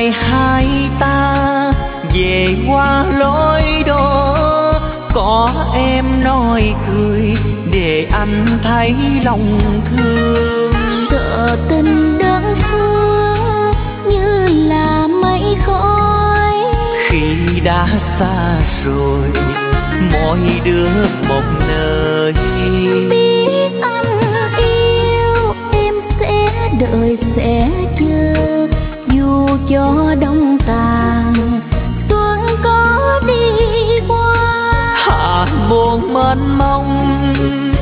ngày hai ta về qua lối đó, có em nói cười để anh thấy lòng thương. Sợ tình đơn phương như là mây khói, khi đã xa rồi mỗi đứa một nơi. Biết anh yêu em sẽ đợi sẽ chờ, dù cho đông tàn tuôn có đi qua. Hạ buồn mênh mông